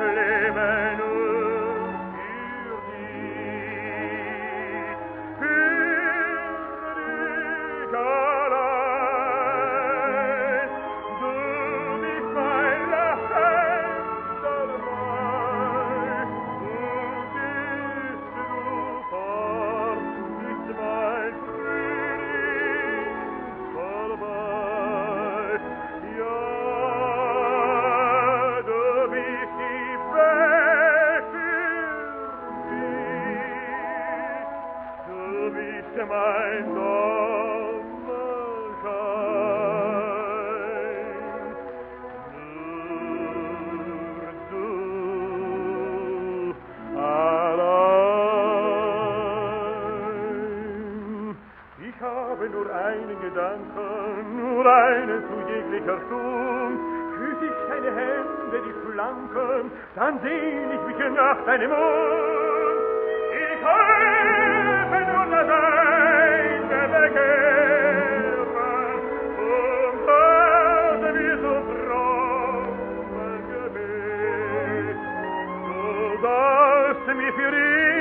lebe nur für dich allein. Du bist mein Lachen dabei, und bist du fort, ist mein Frühling vorbei. Ja, du bist die Welt für mich, du bist mein Sonnenschein. Nur du allein. Ich habe nur einen Gedanken, nur einen zu jeglicher Stund. Küss ich deine Hände, die flanken, dann sehn ich mich nach deinem Mund. Ich habe nur das eine Begehren und hörte mir so frommen Gebet. Du sollst mir für